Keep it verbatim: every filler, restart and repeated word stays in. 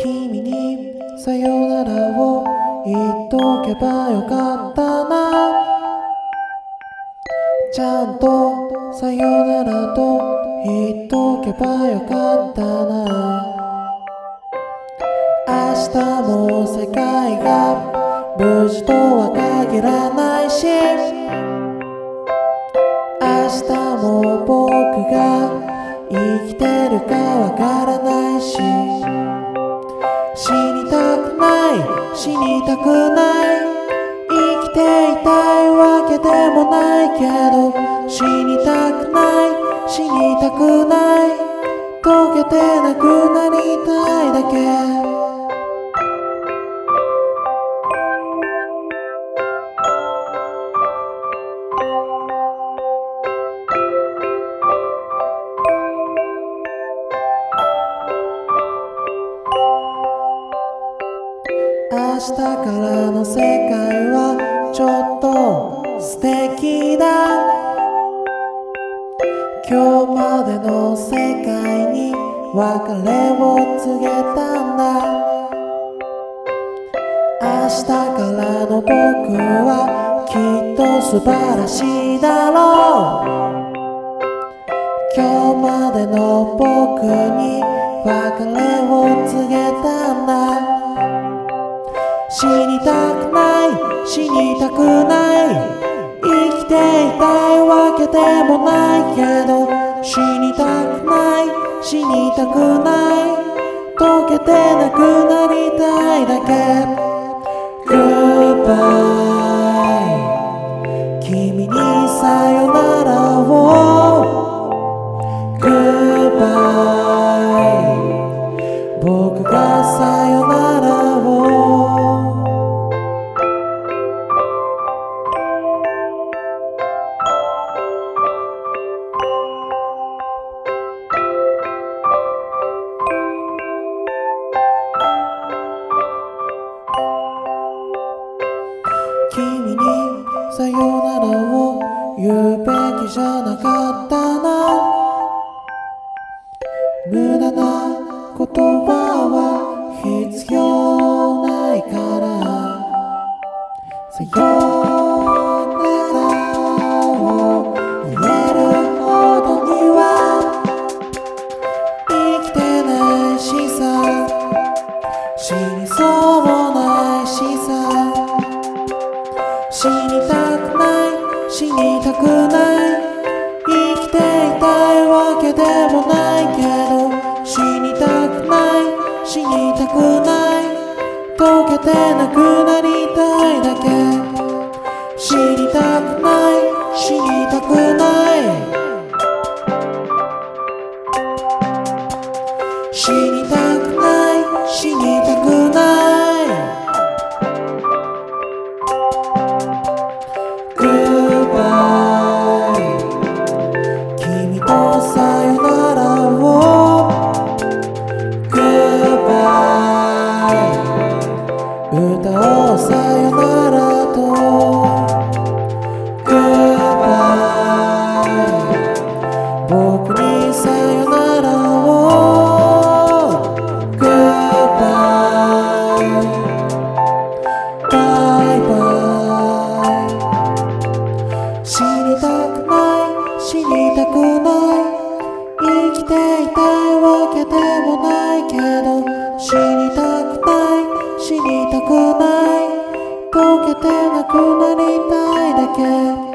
君にさよならを言っとけばよかったな。ちゃんとさよならと言っとけばよかったな。明日も世界が無事とは限らないし、明日も僕が生きてるかわからないし、死にたくない死にたくない、生きていたいわけでもないけど、死にたくない死にたくない、溶けてなくなりたいだけ。明日からの世界はちょっと素敵だ。今日までの世界に別れを告げたんだ。明日からの僕はきっと素晴らしいだろう。今日までの僕に別れを告げたんだ。死にたくない死にたくない、生きていたいわけでもないけど、死にたくない死にたくない、溶けてなくなりたいだけ。 Goodbye 君にさよならを Goodbye 僕がさよならを。君にさよならを言うべきじゃなかったな。無駄な言葉は必要ないから、さよならを言えるほどには生きてないしさ、死にそうもないしさ、死にたくない死にたくない、生きていたいわけでもないけど、死にたくない死にたくない、溶けてなくなりたいだけ。死にたくない死にたくない、死にたくない死にたくない、君とさよならを Goodbye 歌おうさよならと Goodbye 僕にさよならを Goodbye バイバイ。死にたくない死にたくない、生きていたいわけでもないけど、死にたくない死にたくない、溶けてなくなりたいだけ。